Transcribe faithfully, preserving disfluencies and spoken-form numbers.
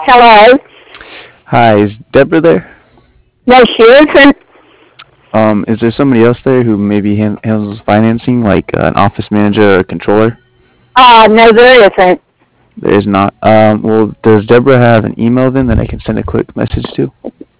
Hello. Hi, is Deborah there? No, she isn't. Um, is there somebody else there who maybe han- handles financing, like uh, an office manager or a controller? Uh, no, there isn't. There is not. Um, well, does Deborah have an email then that I can send a quick message to?